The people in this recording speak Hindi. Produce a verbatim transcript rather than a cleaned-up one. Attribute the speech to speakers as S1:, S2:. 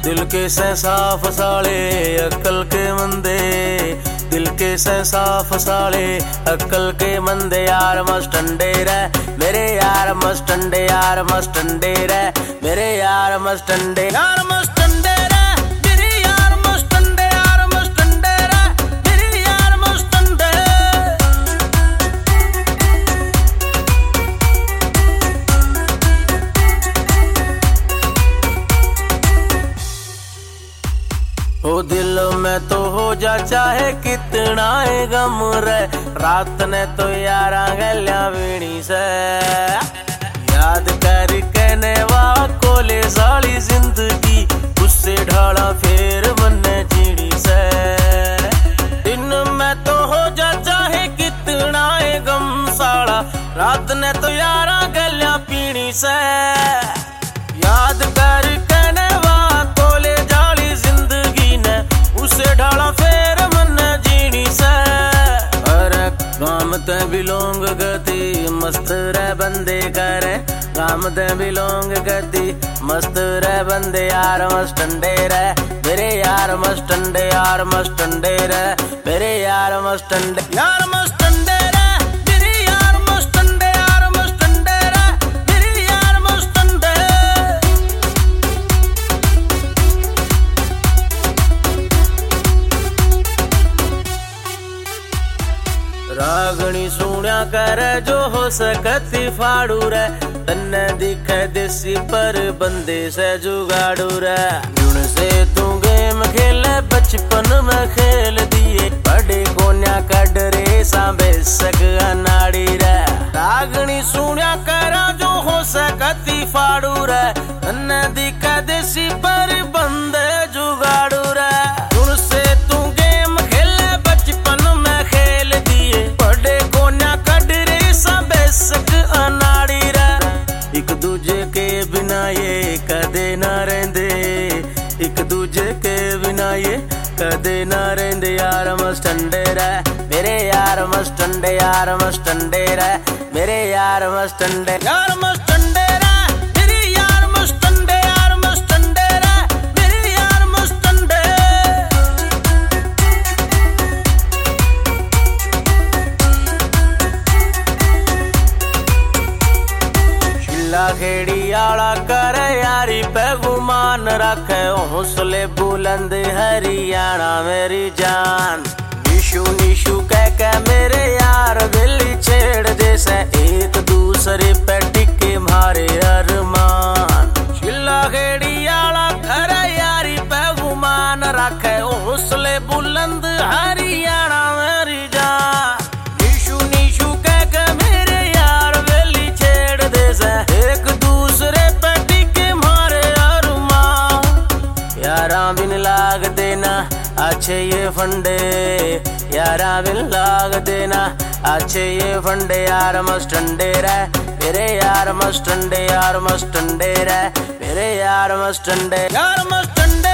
S1: दिल के से साफ साले अक्ल के मंदे, दिल के से साफ साले अक्ल के मंदे। यार मस्टंडे रे मेरे यार मस्टंडे, यार मस्टंडे रे मेरे यार मस्टंडे, यार मस्टंडे रे मेरे यार मस्टंडे, यार मस्टंडे रे मेरे यार मस्टंडे। ओ दिल में तो हो जा चाहे कितना है गम रे, रात ने तो यारा गल्या वीणी से याद कर कहने वाह कोले साली जिंदगी, उससे ढाला फेर बनने जीड़ी से। दिन में तो हो जा चाहे कितना है गम साला, रात ने तो यारा गल्या पीणी से याद कर कहने वाह कोले जाली जिंदगी ने, उसे ढाला फेर मन जीनी से। अरे गाम ते बिलोंग गति मस्त रे बंदे करे, गाम ते बिलोंग गति मस्त रे बंदे। यार मस्टंडे रे मेरे यार मस्टंडे, यार मस्टंडे रे मेरे यार मस्टंडे, यार मस्टंडे रे मेरे यार मस्टंडे, यार मस्टंडे रे मेरे यार मस्टंडे। रागणी सुण्या करे जो हो सकती फाड़ू रे, तन्ने दिखे देसी पर बंदे से जुगाड़ू रे। जुड़ से तू गेम खेले बचपन में खेल दिए, बड़े कोन्या कड रे सांबे सक अनाड़ी रे। रागणी सुण्या करा जो हो सकती फाड़ू रे, तन्ने दिखे देसी पर बंदे जुगाड़ू रे। जुड़ से तू गेम खेले बचपन में खेल दिए, बड़े कोन्या कड रे सांबे सक अनाड़ी रे। एक दूजे के बिना ये कदे ना रहंदे, एक दूजे के बिना ये कदे ना रहंदे। यार मस्टंडे रे मेरे यार मस्टंडे, यार मस्टंडे रे मेरे यार मस्टंडे, यार मस्टंडे रे मेरे यार मस्टंडे, यार मस्टंडे रे मेरे यार मस्टंडे। शिला खेड़ी आला करे यारी पे गुमान रखे, हौसले बुलंद हरियाणा मेरी जान। निशु निशु कह के मेरे यार दिल छेड़ जैसे, एक दूसरे पे टिके मारे अरमान। शिला खेड़ी आला करे यारी पे गुमान रखे, हौसले बुलंद हरियाणा मेरी जान। निशु निशु कह के मेरे यार दिल छेड़ जैसे, एक दूसरे पे टिके मारे अरमान। यारा बिन लाग देना अच्छे ये फंडे, यारा बिन लाग देना अच्छे ये फंडे। यार मस्टंडे रे मेरे यार मस्टंडे, यार मस्टंडे रे मेरे यार मस्टंडे, यार मस्टंडे।